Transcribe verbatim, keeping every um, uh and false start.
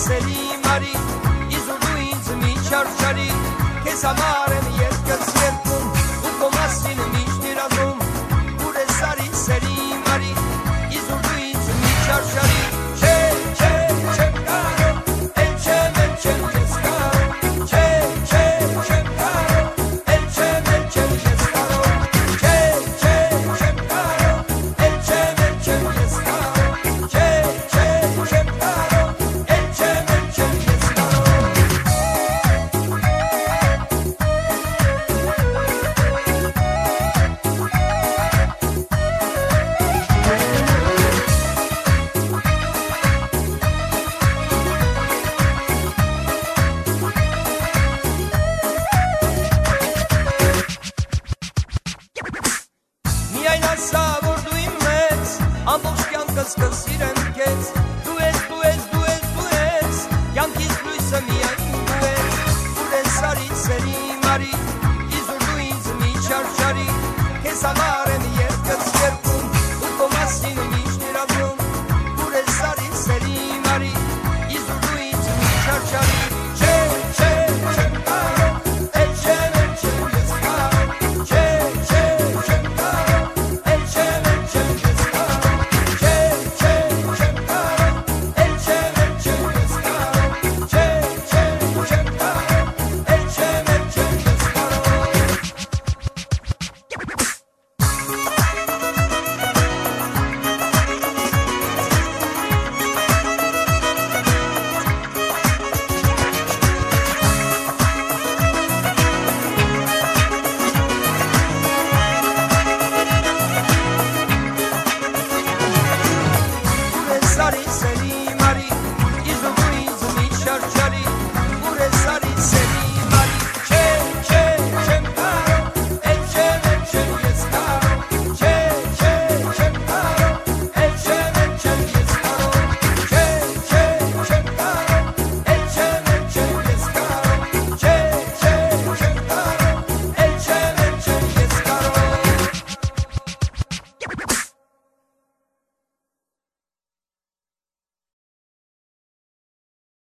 սերի մարի իզուդու ինձ մի չարչարի քեզ համար եմ երկս երկում ու քո մասին միշտ իրանում ուր է սարի սերի մարի իզուդու ինձ մի չարչարի չէ չէ չեմ կարող էլ չեմ էլ չեմ քեզ կարող չէ չէ չեմ կարող էլ չեմ էլ չեմ քեզ կարող չէ չէ չեմ կարող էլ չեմ էլ չեմ քեզ կարող չէ չէ չեմ կարող էլ չեմ էլ չեմ քեզ Միայն ասա որ դու իմ մեծ ամբողջ կյանքս կսիրեմ քեզ